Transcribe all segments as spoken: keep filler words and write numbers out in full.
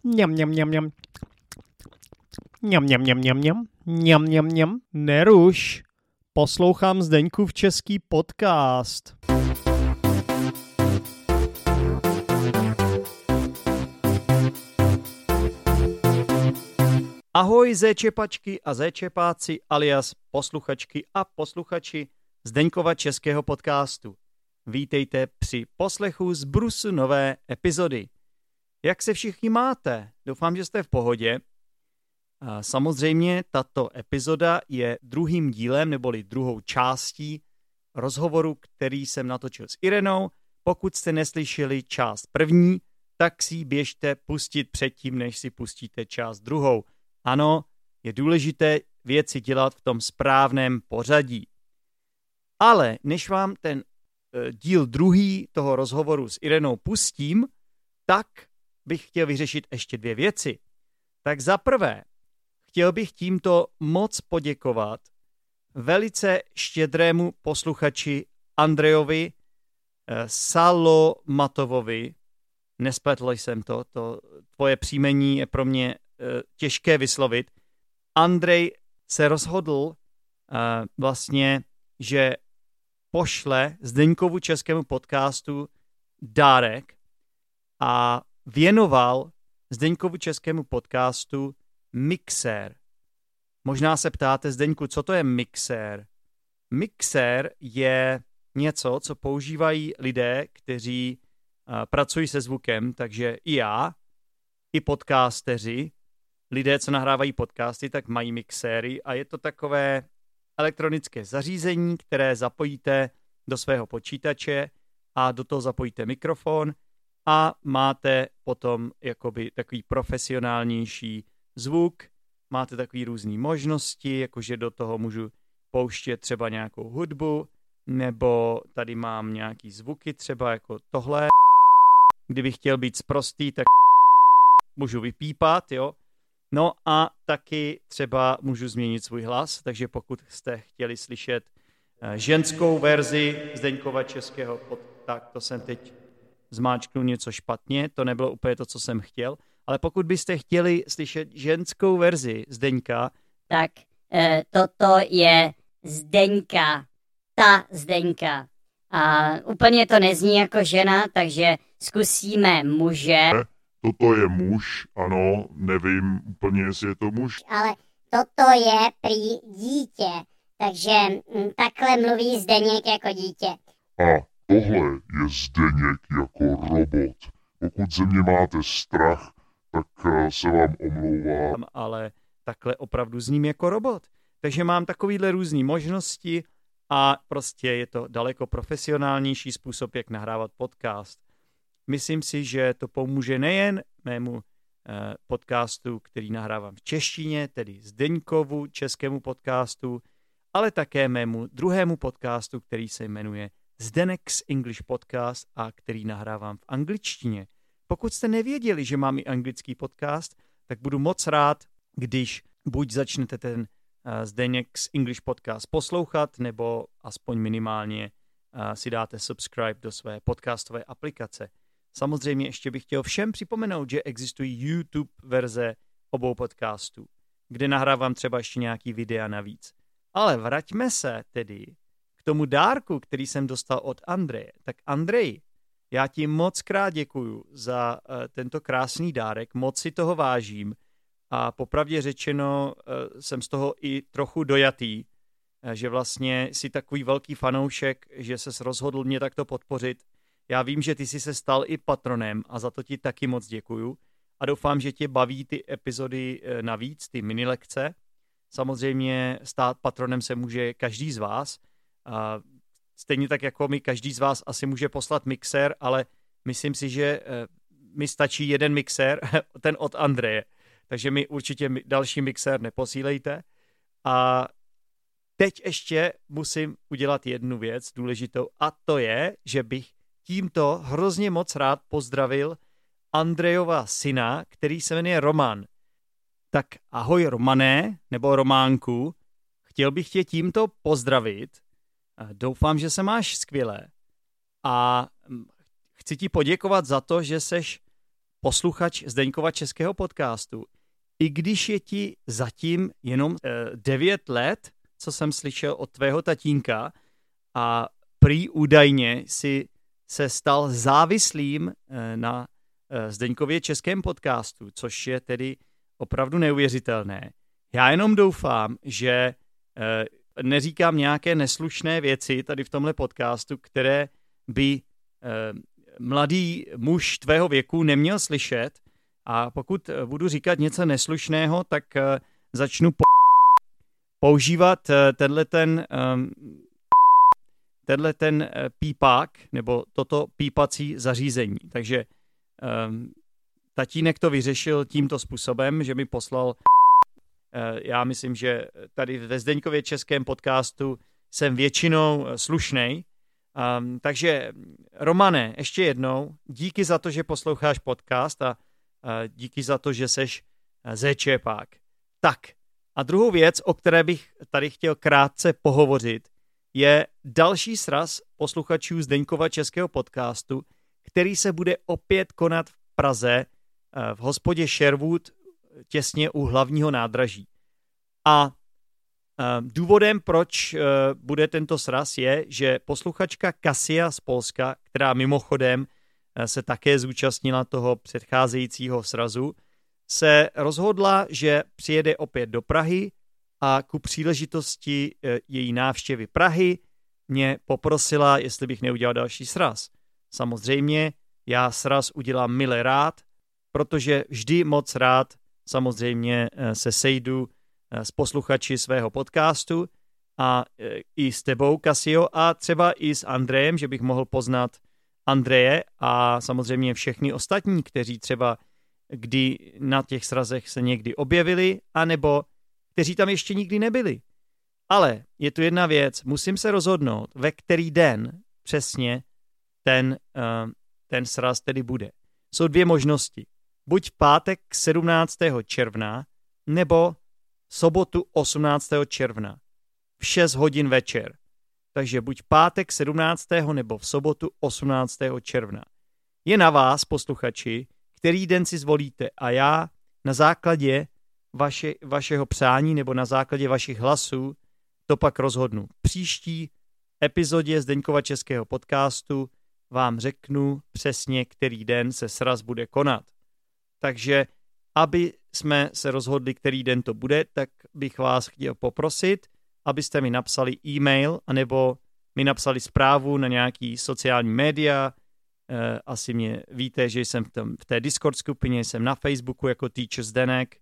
Mňam, mňam, mňam, mňam. Mňam, mňam, mňam, mňam, mňam. Mňam, mňam, mňam. Neruš. Poslouchám Zdeňkův český podcast. Ahoj zéčepačky a zéčepáci alias posluchačky a posluchači Zdeňkova českého podcastu. Vítejte při poslechu z brusu nové epizody. Jak se všichni máte? Doufám, že jste v pohodě. A samozřejmě tato epizoda je druhým dílem neboli druhou částí rozhovoru, který jsem natočil s Irenou. Pokud jste neslyšeli část první, tak si ji běžte pustit předtím, než si pustíte část druhou. Ano, je důležité věci dělat v tom správném pořadí. Ale než vám ten e, díl druhý toho rozhovoru s Irenou pustím, tak bych chtěl vyřešit ještě dvě věci. Tak za prvé, chtěl bych tímto moc poděkovat velice štědrému posluchači Andrejovi e, Salomatovovi. Nespletl jsem to, to tvoje příjmení je pro mě těžké vyslovit. Andrej se rozhodl uh, vlastně, že pošle Zdeňkovu českému podcastu dárek a věnoval Zdeňkovu českému podcastu mixér. Možná se ptáte, Zdeňku, co to je mixér? Mixér je něco, co používají lidé, kteří uh, pracují se zvukem, takže i já, i podcasteři, lidé, co nahrávají podcasty, tak mají mixéry a je to takové elektronické zařízení, které zapojíte do svého počítače a do toho zapojíte mikrofon a máte potom jakoby takový profesionálnější zvuk, máte takový různý možnosti, jakože do toho můžu pouštět třeba nějakou hudbu, nebo tady mám nějaký zvuky, třeba jako tohle. Kdybych chtěl být sprostý, tak můžu vypípat, jo. No a taky třeba můžu změnit svůj hlas, takže pokud jste chtěli slyšet ženskou verzi Zdeňkova českého, tak to jsem teď zmáčknul něco špatně, to nebylo úplně to, co jsem chtěl, ale pokud byste chtěli slyšet ženskou verzi Zdeňka, tak e, toto je Zdeňka, ta Zdeňka. A úplně to nezní jako žena, takže zkusíme muže. Toto je muž, ano, nevím úplně, jestli je to muž. Ale toto je prý dítě, takže m, takhle mluví Zdeněk jako dítě. A tohle je Zdeněk jako robot. Pokud ze mě máte strach, tak se vám omlouvám. Ale takhle opravdu zním jako robot. Takže mám takovýhle různý možnosti a prostě je to daleko profesionálnější způsob, jak nahrávat podcast. Myslím si, že to pomůže nejen mému eh, podcastu, který nahrávám v češtině, tedy Zdeňkovu českému podcastu, ale také mému druhému podcastu, který se jmenuje Zdenek's English Podcast a který nahrávám v angličtině. Pokud jste nevěděli, že mám i anglický podcast, tak budu moc rád, když buď začnete ten eh, Zdenek's English Podcast poslouchat, nebo aspoň minimálně eh, si dáte subscribe do své podcastové aplikace. Samozřejmě ještě bych chtěl všem připomenout, že existují YouTube verze obou podcastů, kde nahrávám třeba ještě nějaký videa navíc. Ale vraťme se tedy k tomu dárku, který jsem dostal od Andreje. Tak Andrej, já ti moc krát děkuju za uh, tento krásný dárek, moc si toho vážím a popravdě řečeno uh, jsem z toho i trochu dojatý, uh, že vlastně jsi takový velký fanoušek, že ses rozhodl mě takto podpořit. Já vím, že ty jsi se stal i patronem a za to ti taky moc děkuju a doufám, že tě baví ty epizody navíc, ty minilekce. Samozřejmě stát patronem se může každý z vás. A stejně tak jako mi každý z vás asi může poslat mixér, ale myslím si, že mi stačí jeden mixér, ten od Andreje. Takže mi určitě další mixér neposílejte. A teď ještě musím udělat jednu věc důležitou a to je, že bych tímto hrozně moc rád pozdravil Andrejova syna, který se jmenuje Roman. Tak ahoj Romané, nebo Románku, chtěl bych tě tímto pozdravit. Doufám, že se máš skvěle. A chci ti poděkovat za to, že seš posluchač Zdeňkova českého podcastu, i když je ti zatím jenom devět let, co jsem slyšel od tvého tatínka, a prý údajně si se stal závislým na Zdeňkově českém podcastu, což je tedy opravdu neuvěřitelné. Já jenom doufám, že neříkám nějaké neslušné věci tady v tomhle podcastu, které by mladý muž tvého věku neměl slyšet, a pokud budu říkat něco neslušného, tak začnu po- používat tenhle ten, tenhle ten pípák nebo toto pípací zařízení. Takže tatínek to vyřešil tímto způsobem, že mi poslal. Já myslím, že tady ve Zdeňkově českém podcastu jsem většinou slušnej. Um, takže Romane, ještě jednou, díky za to, že posloucháš podcast a uh, díky za to, že seš zéčepák. Tak a druhou věc, o které bych tady chtěl krátce pohovořit, je další sraz posluchačů Zdeňkova českého podcastu, který se bude opět konat v Praze uh, v hospodě Sherwood těsně u hlavního nádraží. A důvodem, proč bude tento sraz, je, že posluchačka Kasia z Polska, která mimochodem se také zúčastnila toho předcházejícího srazu, se rozhodla, že přijede opět do Prahy a ku příležitosti její návštěvy Prahy mě poprosila, jestli bych neudělal další sraz. Samozřejmě já sraz udělám mile rád, protože vždy moc rád samozřejmě se sejdu s posluchači svého podcastu a i s tebou, Kasio, a třeba i s Andrejem, že bych mohl poznat Andreje a samozřejmě všechny ostatní, kteří třeba kdy na těch srazech se někdy objevili, anebo kteří tam ještě nikdy nebyli. Ale je tu jedna věc, musím se rozhodnout, ve který den přesně ten, ten sraz tedy bude. Jsou dvě možnosti. Buď pátek sedmnáctého června, nebo sobotu osmnáctého června v šest hodin večer. Takže buď pátek sedmnáctého nebo v sobotu osmnáctého června. Je na vás, posluchači, který den si zvolíte, a já na základě vaše, vašeho přání nebo na základě vašich hlasů to pak rozhodnu. V příští epizodě Zdeňkova českého podcastu vám řeknu přesně, který den se sraz bude konat. Takže aby jsme se rozhodli, který den to bude, tak bych vás chtěl poprosit, abyste mi napsali e-mail, anebo mi napsali zprávu na nějaký sociální média. E, asi mě víte, že jsem v, tom, v té Discord skupině, jsem na Facebooku jako Teacher Zdenek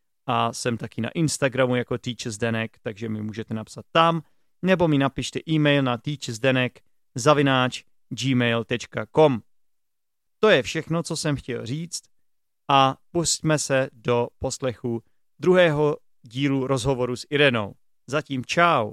a jsem taky na Instagramu jako Teacher Zdenek, takže mi můžete napsat tam, nebo mi napište e-mail na teacherzdenek zavináč gmail tečka com. To je všechno, co jsem chtěl říct. A pustíme se do poslechu druhého dílu rozhovoru s Irenou. Zatím čau.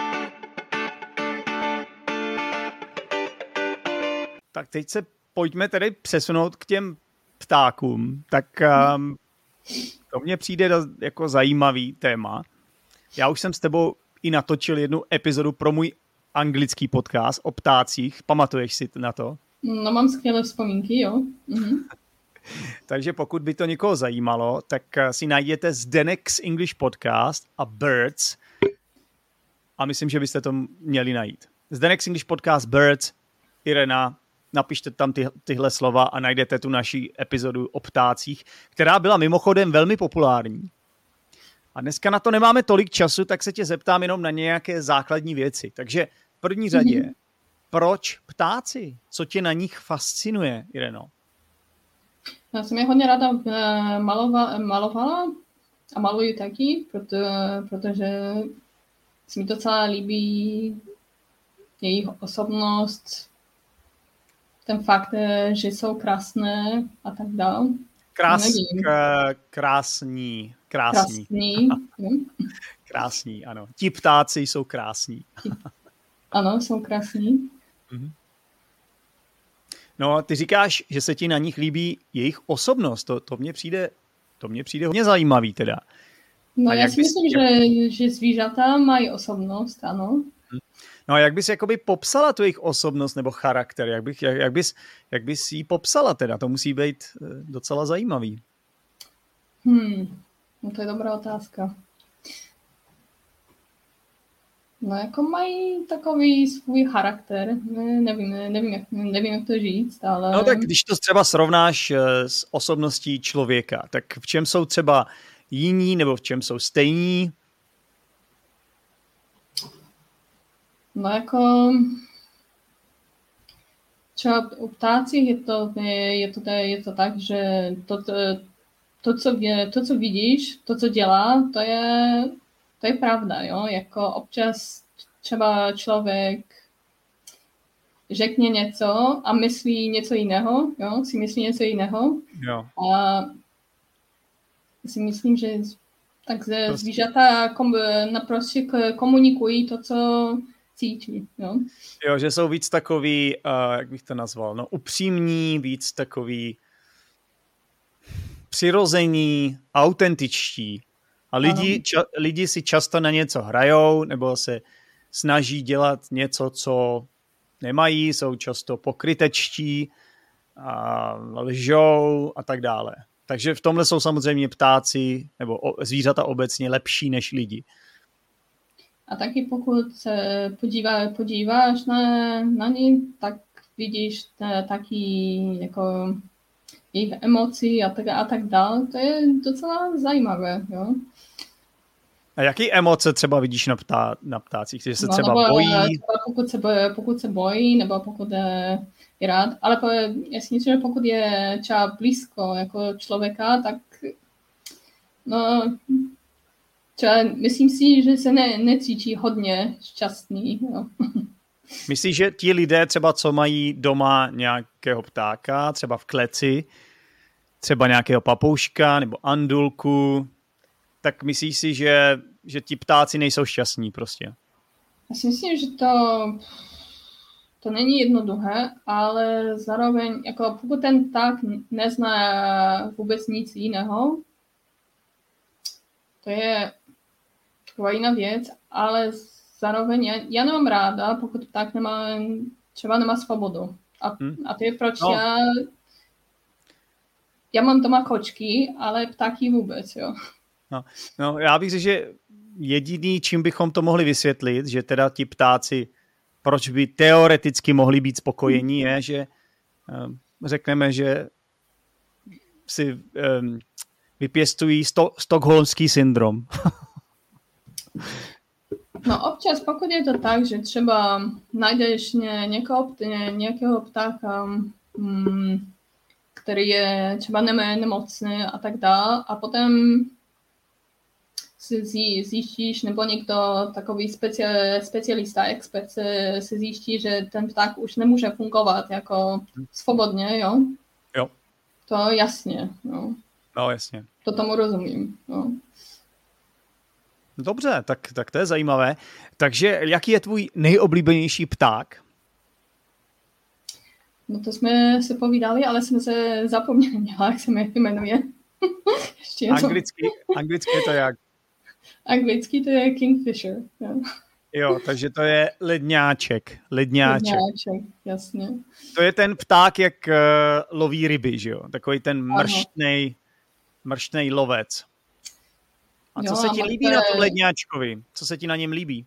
Tak teď se pojďme tedy přesunout k těm ptákům. Tak um, to mně přijde jako zajímavý téma. Já už jsem s tebou i natočil jednu epizodu pro můj anglický podcast o ptácích. Pamatuješ si na to? No, mám skvělé vzpomínky, jo. Mhm. Takže pokud by to někoho zajímalo, tak si najděte Zdenek's English Podcast a Birds a myslím, že byste to měli najít. Zdenek's English Podcast, Birds, Irena, napište tam ty, tyhle slova a najdete tu naši epizodu o ptácích, která byla mimochodem velmi populární. A dneska na to nemáme tolik času, tak se tě zeptám jenom na nějaké základní věci. Takže v první řadě, mm-hmm. proč ptáci? Co tě na nich fascinuje, Ireno? Já jsem je hodně ráda malova, malovala a maluju taky, proto, protože se mi docela líbí jejich osobnost, ten fakt, že jsou krásné a tak dále. Krás, k, krásní. Krásní. Krásní. Krásní, ano. Ti ptáci jsou krásní. Ano, jsou krásní. Mhm. No, ty říkáš, že se ti na nich líbí jejich osobnost. To, to mně přijde, to mně přijde hodně zajímavý teda. No, já si myslím, bys... že, že zvířata mají osobnost, ano. No a jak bys jakoby popsala tu jejich osobnost nebo charakter? Jak, bych, jak, jak, bys, jak bys jí popsala teda? To musí být docela zajímavý. Hmm, no to je dobrá otázka. No jako mají takový svůj charakter, ne, nevím, ne, nevím, jak, nevím, jak to říct, ale... No tak když to třeba srovnáš s osobností člověka, tak v čem jsou třeba jiní nebo v čem jsou stejní? No jako... Třeba u ptácích je to, je, je to, je to tak, že to, to, to, co, je, to, co vidíš, to, co dělá, to je... To je pravda, jo, jako občas třeba člověk řekne něco a myslí něco jiného, jo, si myslí něco jiného. Jo. A si myslím, že tak zvířata kom, naprosto komunikují to, co cítí, jo. Jo, že jsou víc takový, uh, jak bych to nazval, no upřímní, víc takový přirození, autentičtí. A lidi, ča, lidi si často na něco hrajou nebo se snaží dělat něco, co nemají, jsou často pokrytečtí, a lžou a tak dále. Takže v tomhle jsou samozřejmě ptáci nebo zvířata obecně lepší než lidi. A taky pokud se podívá, podíváš na, na ně, tak vidíš t, taky jako jejich emocí a tak, a tak dále. To je docela zajímavé, jo. A jaký emoce třeba vidíš na, ptá, na ptácích? Že se no, třeba nebo, bojí? Třeba pokud, se bojí pokud se bojí, nebo pokud je, je rád. Ale po, já si myslím, že pokud je třeba blízko jako člověka, tak no, třeba myslím si, že se ne, necítí hodně šťastný. No. Myslíš, že ti lidé třeba, co mají doma nějakého ptáka, třeba v kleci, třeba nějakého papouška nebo andulku, tak myslíš si, že, že ti ptáci nejsou šťastní prostě? Já si myslím, že to, to není jednoduché, ale zároveň, jako pokud ten pták nezná vůbec nic jiného, to je taková jiná věc, ale zároveň já, já nemám ráda, pokud pták nemá, třeba nemá svobodu. A, hmm. a to je proč no. já já mám doma kočky, ale ptáky vůbec, jo. No, no, já bych řekl, že jediný, čím bychom to mohli vysvětlit, že teda ti ptáci, proč by teoreticky mohli být spokojení, je, že um, řekneme, že si um, vypěstují sto, stockholmský syndrom. No občas, pokud je to tak, že třeba najdeš ně, někoho, ně, nějakého ptáka, mm, který je třeba nemocný a tak dále, a potom si zjistíš, nebo někdo takový speciál, specialista, expert se, se zjistí, že ten pták už nemůže fungovat jako svobodně, jo? Jo. To jasně, no. No, jasně. To tomu rozumím, no. Dobře, tak, tak to je zajímavé. Takže jaký je tvůj nejoblíbenější pták? No to jsme se povídali, ale jsme se zapomněli, jak se jmenuje. Ještě anglicky, anglicky je to jak? Anglicky to je Kingfisher. Jo, jo takže to je ledňáček. Ledňáček. Ledňáček, jasně. To je ten pták, jak uh, loví ryby, že jo? Takový ten mrštnej, mrštnej lovec. A co jo, se ti líbí je... na tom ledňáčkovi? Co se ti na něm líbí?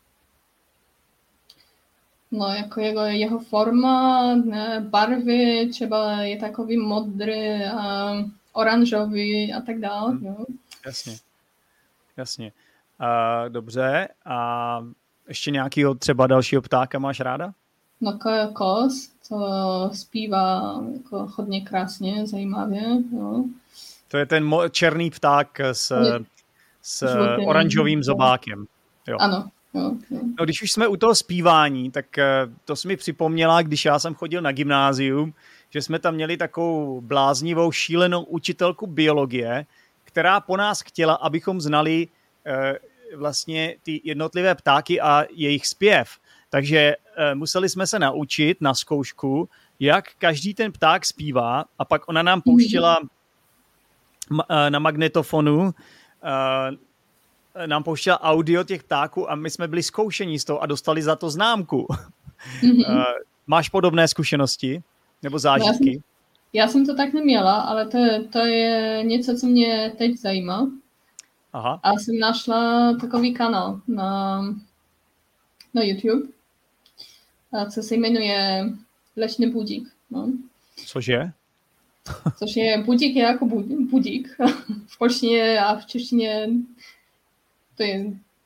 No, jako jeho, jeho forma, ne, barvy, třeba je takový modrý, a oranžový a tak dále. Hmm. Jo. Jasně, jasně. Uh, dobře, a ještě nějakýho třeba dalšího ptáka máš ráda? No, kos, to zpívá jako hodně krásně, zajímavě. Jo. To je ten mo- černý pták s, s oranžovým zobákem. Jo. Ano. Jo, jo. No, když už jsme u toho zpívání, tak to jsi mi připomněla, když já jsem chodil na gymnázium, že jsme tam měli takovou bláznivou, šílenou učitelku biologie, která po nás chtěla, abychom znali e, vlastně ty jednotlivé ptáky a jejich zpěv. Takže e, museli jsme se naučit na zkoušku, jak každý ten pták zpívá, a pak ona nám pouštěla ma, e, na magnetofonu e, nám pouštěla audio těch ptáků a my jsme byli zkoušení z toho a dostali za to známku. Mm-hmm. Máš podobné zkušenosti nebo zážitky? Já jsem, já jsem to tak neměla, ale to, to je něco, co mě teď zajímá. Aha. A jsem našla takový kanál na, na YouTube, co se jmenuje Leśny Budík. No. Cože? Což je budík je jako budík. V polštině a v češtině to je,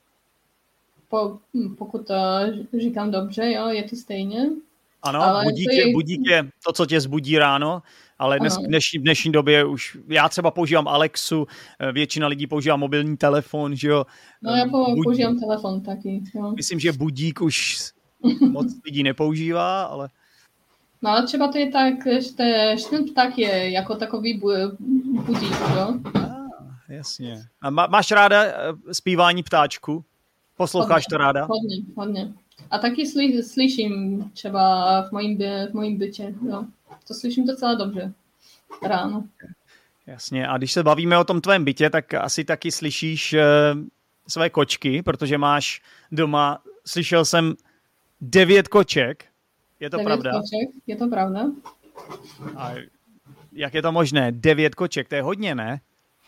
po, pokud to říkám dobře, jo, je to stejně. Ano, ale budík to je, je... budík je to, co tě zbudí ráno, ale dnes, v dnešní, dnešní době už, já třeba používám Alexu, většina lidí používá mobilní telefon, že jo. No já po, používám telefon taky, jo. Myslím, že budík už moc lidí nepoužívá, ale... No ale třeba to je tak, že ten pták je jako takový budík, jo. Ah, jasně. A má, máš ráda zpívání ptáčku? Posloucháš to ráda? Hodně, hodně. A taky sly, slyším třeba v mojím, v mojím bytě, jo. To slyším docela dobře ráno. Jasně. A když se bavíme o tom tvém bytě, tak asi taky slyšíš uh, své kočky, protože máš doma, slyšel jsem devět koček. Je to devět pravda? Koček, je to pravda. A jak je to možné? Devět koček, to je hodně, ne?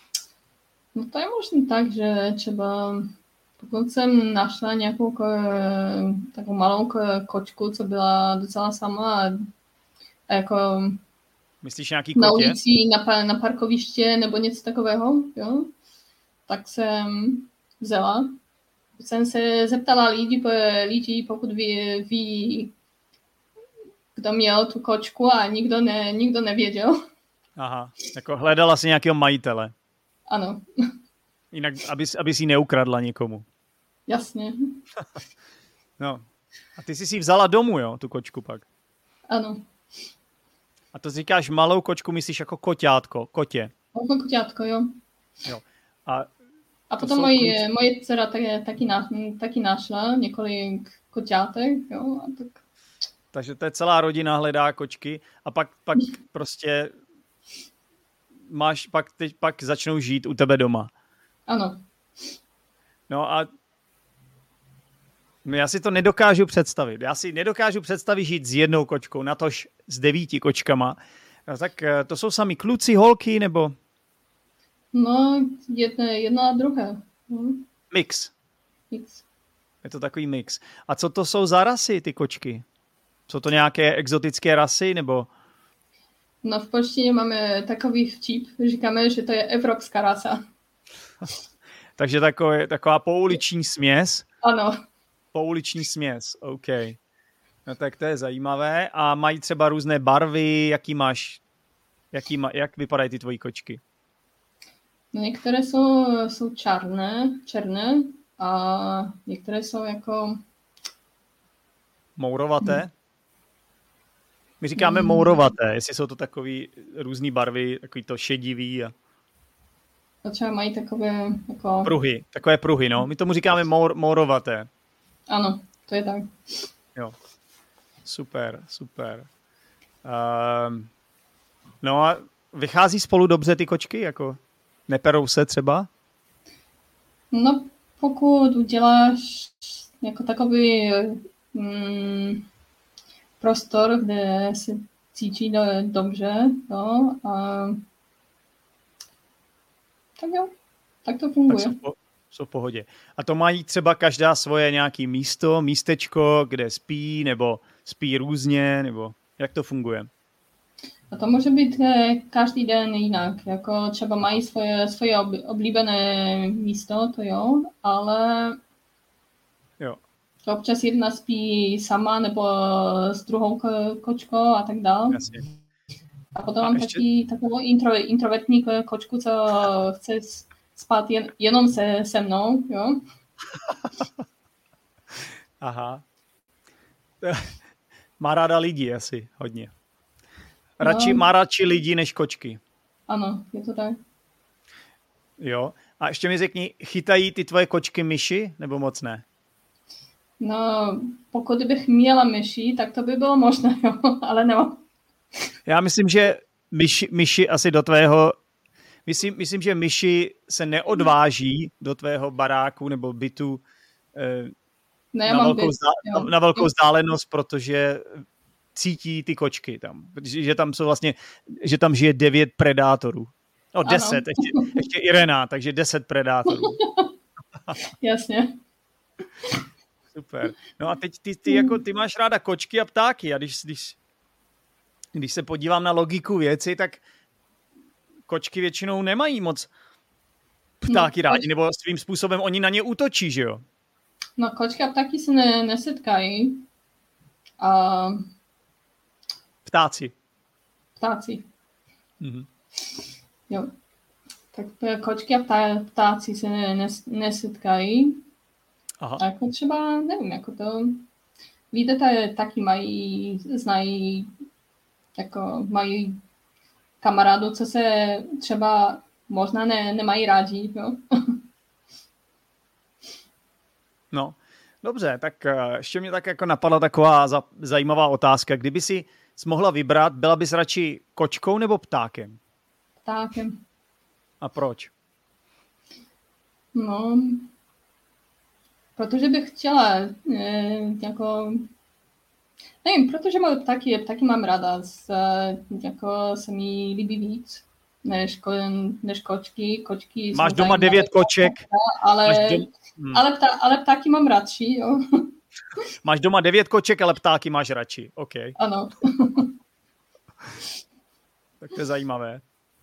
No to je možná tak, že třeba pokud jsem našla nějakou ko, takovou malou ko, kočku, co byla docela sama a, a jako myslíš nějaký kotě? Na ulici, na, na parkoviště nebo něco takového, jo? Tak jsem vzala. Jsem se zeptala lidí, lidí pokud ví, ví, kdo měl tu kočku a nikdo, ne, nikdo nevěděl. Aha, jako hledala si nějakého majitele. Ano. Jinak, aby, aby si ji neukradla někomu. Jasně. No. A ty jsi si vzala domů, jo, tu kočku pak? Ano. A to říkáš malou kočku, myslíš jako koťátko, kotě? Jako koťátko, jo. Jo. A, a potom moje, moje dcera taky, taky, na, taky našla několik koťátek, jo. A tak... Takže to je celá rodina hledá kočky a pak, pak prostě máš, pak, teď, pak začnou žít u tebe doma. Ano. No a já si to nedokážu představit. Já si nedokážu představit žít s jednou kočkou, natož s devíti kočkama. No, tak to jsou sami kluci, holky, nebo? No, jedno, jedno a druhé. Hm. Mix. Mix. Je to takový mix. A co to jsou za rasy, ty kočky? Jsou to nějaké exotické rasy, nebo? No v polštině máme takový vtip, říkáme, že to je evropská rasa. Takže takové, taková pouliční směs. Ano. Pouliční směs, OK. No tak to je zajímavé. A mají třeba různé barvy, jaký máš, jaký ma, jak vypadají ty tvojí kočky? No některé jsou, jsou černé, černé a některé jsou jako... Mourovaté? My říkáme hmm. mourovaté, jestli jsou to takový různý barvy, takový to šedivý. A... A třeba mají takové jako... Pruhy, takové pruhy, no. My tomu říkáme mour, mourovaté. Ano, to je tak. Jo. Super, super. Um, no a vychází spolu dobře ty kočky? Jako neperou se třeba? No, pokud uděláš jako takový mm, prostor, kde se cítí do, dobře, no, a tak jo, tak to funguje. Tak jsou, jsou v pohodě. A to mají třeba každá svoje nějaké místo, místečko, kde spí, nebo spí různě, nebo jak to funguje? A to může být každý den jinak, jako třeba mají svoje, svoje oblíbené místo, to jo, ale jo. Občas jedna spí sama nebo s druhou ko- kočkou a tak dále. Jasně. A potom a mám ještě... taky takovou intro, introvertní kočku, co chce spát jen, jenom se, se mnou, jo. Aha. Má ráda lidi asi hodně. Radši, no. Má radši lidi než kočky. Ano, je to tak. Jo. A ještě mi řekni, chytají ty tvoje kočky myši, nebo moc ne? No, pokud bych měla myši, tak to by bylo možné, jo, ale nemám. Já myslím, že myši, myši asi do tvého, myslím, myslím, že myši se neodváží do tvého baráku nebo bytu eh, Ne, na, mám velkou byt, zdá, jo. na velkou vzdálenost, protože cítí ty kočky tam. Že, že tam jsou vlastně, že tam žije devět predátorů. No deset, ještě, ještě Irena, takže deset predátorů. Jasně. Super. No a teď ty, ty, jako, ty máš ráda kočky a ptáky a když, když, když se podívám na logiku věci, tak kočky většinou nemají moc ptáky no, rádi, nebo svým způsobem oni na ně útočí, že jo? No kočky a ptáky se ne, nesetkají. A Ptáci. ptáci. Mhm. Jo. Tak kočky a ptá, ptáci se ne, nes, nesetkají. Aha. A jako třeba, nevím, jako to... Víte, taky mají, znají, jako mají kamarádů, co se třeba možná ne, nemají rádi, jo? No, dobře, tak ještě mě tak jako napadla taková za, zajímavá otázka. Kdyby si mohla vybrat, byla bys radši kočkou nebo ptákem? Ptákem. A proč? No, protože bych chtěla eh, jako... Nevím, protože mám ptáky, ptáky mám ráda, z, jako se mi líbí víc než, ko, než kočky. kočky Máš doma devět koček. Ale, Máš dom... hmm. ale, ptá, ale ptáky mám radši, jo. Máš doma devět koček, ale ptáky máš radši. OK. Ano. Tak to je zajímavé.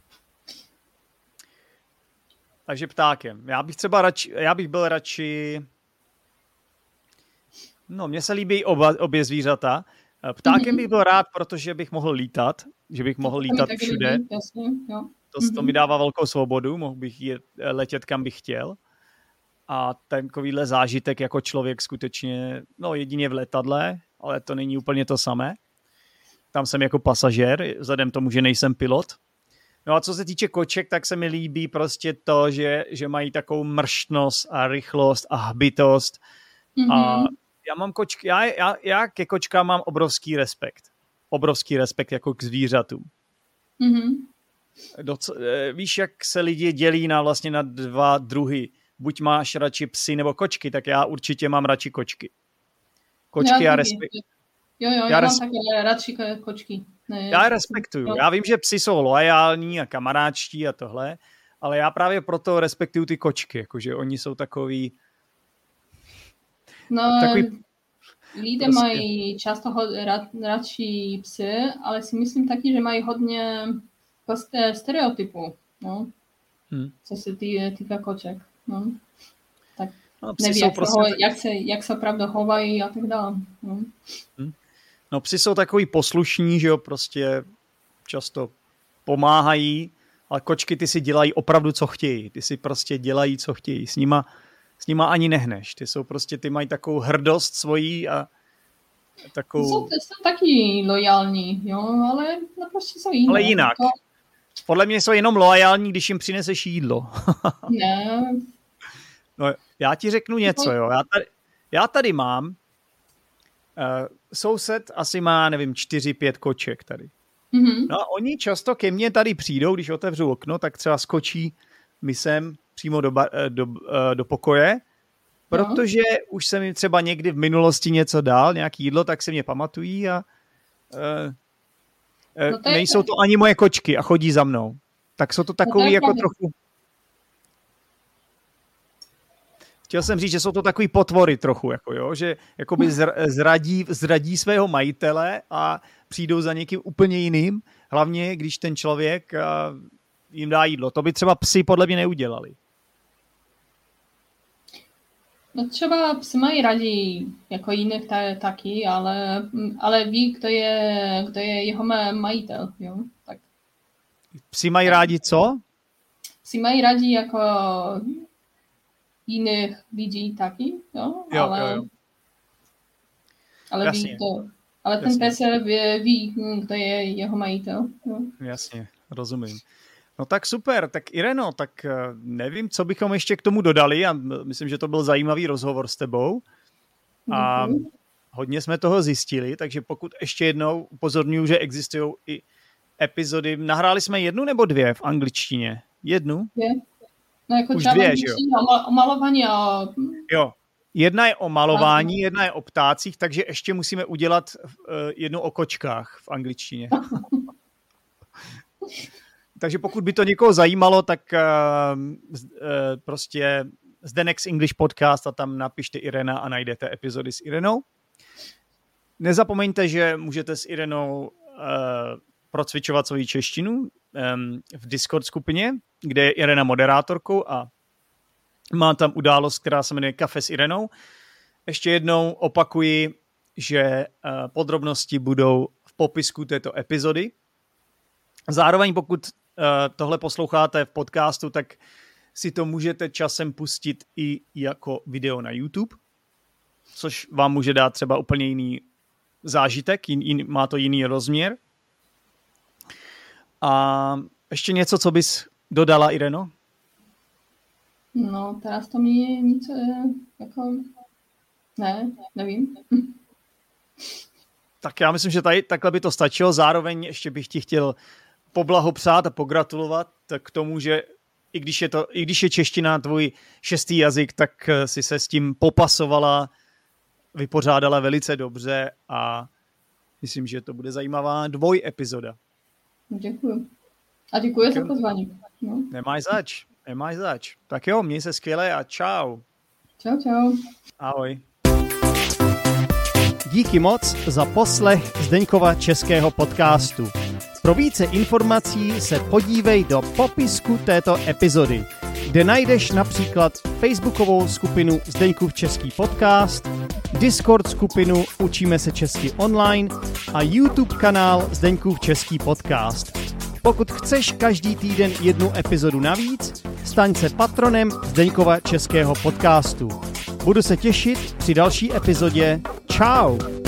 Takže ptákem. Já bych třeba radši, já bych byl radši... No, mně se líbí oba, obě zvířata. Ptákem bych byl rád, protože bych mohl lítat, že bych mohl lítat všude. Líbí, jasně, jo. To, to mi dává velkou svobodu, mohl bych jet, letět kam bych chtěl. A takovýhle zážitek jako člověk skutečně, no jedině v letadle, ale to není úplně to samé. Tam jsem jako pasažér, vzhledem tomu, že nejsem pilot. No a co se týče koček, tak se mi líbí prostě to, že, že mají takovou mrštnost a rychlost a hbitost. Mm-hmm. A já mám kočky, já, já, já ke kočkám mám obrovský respekt. Obrovský respekt jako k zvířatům. Mm-hmm. Doc, víš, jak se lidi dělí na vlastně na dva druhy. Buď máš radši psy nebo kočky, tak já určitě mám radši kočky. Kočky já, já respektuju. Jo, jo, já, já res... mám také radši kočky. Ne, já je respektuju. Jo. Já vím, že psi jsou loajální a kamaráčtí a tohle, ale já právě proto respektuju ty kočky, jakože oni jsou takový... No, takový... lidé prostě... mají často rad, radši psy, ale si myslím taky, že mají hodně stereotypů, no, hmm. co se tý, týká koček. No. Tak no, neví, jak, prostě... ho, jak, se, jak se opravdu chovají a tak dále. No. Hmm. No psi jsou takový poslušní, že jo, prostě často pomáhají, ale kočky ty si dělají opravdu, co chtějí. Ty si prostě dělají, co chtějí. S nima, s nima ani nehneš. Ty jsou prostě, ty mají takovou hrdost svojí a takovou... Jsou, jsou taky lojální, jo, ale no prostě jsou jiné. Ale jinak. To... Podle mě jsou jenom loajální, když jim přineseš jídlo. Ne. No, já ti řeknu něco, jo. Já tady, já tady mám uh, soused asi má, nevím, čtyři, pět koček tady. Mm-hmm. No a oni často ke mně tady přijdou, když otevřu okno, tak třeba skočí mi sem přímo do, bar, do, do pokoje, protože no. už jsem jim třeba někdy v minulosti něco dal, nějaký jídlo, tak se mě pamatují a uh, no to nejsou to ani moje kočky a chodí za mnou. Tak jsou to takový no to jako pravda. trochu... Chtěl jsem říct, že jsou to takový potvory trochu, jako jo, že jakoby zradí, zradí svého majitele a přijdou za někým úplně jiným, hlavně když ten člověk jim dá jídlo. To by třeba psi podle mě neudělali. No třeba psi mají rádi jako jiné taky, ale, ale ví, kdo je, kdo je jeho majitel, jo. Tak. Psi mají rádi co? Psi mají rádi jako jiných lidí taky, jo, jo ale, jo, jo. ale Jasně. ví to. Ale ten pes ví, ví, kdo je jeho majitel. Jo. Jasně, rozumím. No tak super, tak Ireno, tak nevím, co bychom ještě k tomu dodali a myslím, že to byl zajímavý rozhovor s tebou a mm-hmm. hodně jsme toho zjistili, takže pokud ještě jednou upozorňuji, že existují i epizody, nahráli jsme jednu nebo dvě v angličtině? Jednu? Je. No jako Už třeba dvě, že jo? O, mal, o malování a... Jo. Jedna je o malování, jedna je o ptácích, takže ještě musíme udělat uh, jednu o kočkách v angličtině. Takže pokud by to někoho zajímalo, tak uh, uh, prostě Zdenek's English Podcast a tam napište Irena a najdete epizody s Irenou. Nezapomeňte, že můžete s Irenou uh, procvičovat svoji češtinu um, v Discord skupině, kde je Irena moderátorkou a má tam událost, která se jmenuje Kafe s Irenou. Ještě jednou opakuji, že uh, podrobnosti budou v popisku této epizody. Zároveň pokud uh, tohle posloucháte v podcastu, tak si to můžete časem pustit i jako video na YouTube, což vám může dát třeba úplně jiný zážitek, jin, jin, má to jiný rozměr. A ještě něco, co bys dodala, Ireno? No, teraz to mi nic jako... Ne, nevím. Tak já myslím, že tady takhle by to stačilo. Zároveň ještě bych ti chtěl poblahopřát a pogratulovat k tomu, že i když je, to, i když je čeština tvůj šestý jazyk, tak si se s tím popasovala, vypořádala velice dobře a myslím, že to bude zajímavá dvoj epizoda. Děkuju. A děkuji za pozvání. No. Nemáš zač, nemáš zač. Tak jo, měj se skvěle a čau. Čau, čau. Ahoj. Díky moc za poslech Zdeňkova českého podcastu. Pro více informací se podívej do popisku této epizody, kde najdeš například facebookovou skupinu Zdeňkův český podcast, Discord skupinu Učíme se česky online a YouTube kanál Zdeňkův český podcast. Pokud chceš každý týden jednu epizodu navíc, staň se patronem Zdeňkova českého podcastu. Budu se těšit při další epizodě. Čau!